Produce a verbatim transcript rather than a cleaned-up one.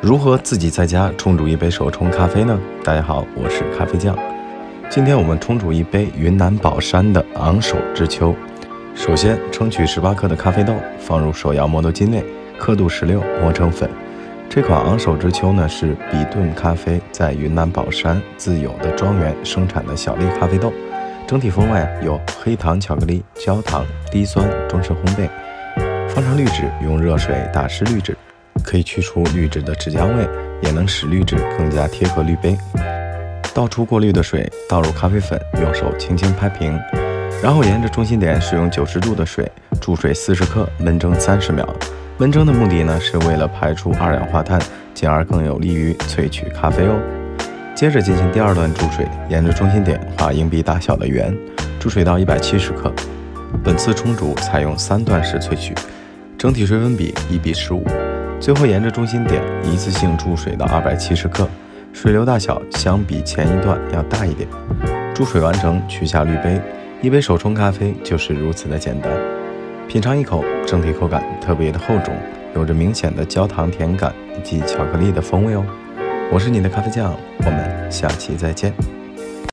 如何自己在家冲煮一杯手冲咖啡呢？大家好，我是咖啡酱。今天我们冲煮一杯云南保山的昂首知秋。首先称取十八克的咖啡豆，放入手摇磨豆机内，刻度十六，磨成粉。这款昂首知秋呢是比顿咖啡在云南保山自有的庄园生产的小粒咖啡豆，整体风味有黑糖巧克力、焦糖、低酸、中式烘焙。放上滤纸，用热水打湿滤纸，可以去除滤纸的纸浆味，也能使滤纸更加贴合滤杯。倒出过滤的水，倒入咖啡粉，用手轻轻拍平，然后沿着中心点使用九十度的水注水四十克，焖蒸三十秒。焖蒸的目的呢，是为了排出二氧化碳，进而更有利于萃取咖啡哦。接着进行第二段注水，沿着中心点画硬币大小的圆，注水到一百七十克。本次冲煮采用三段式萃取，整体水粉比一比十五。最后沿着中心点一次性注水到二百七十克，水流大小相比前一段要大一点。注水完成，取下滤杯，一杯手冲咖啡就是如此的简单。品尝一口，整体口感特别的厚重，有着明显的焦糖甜感以及巧克力的风味哦。我是你的咖啡酱，我们下期再见。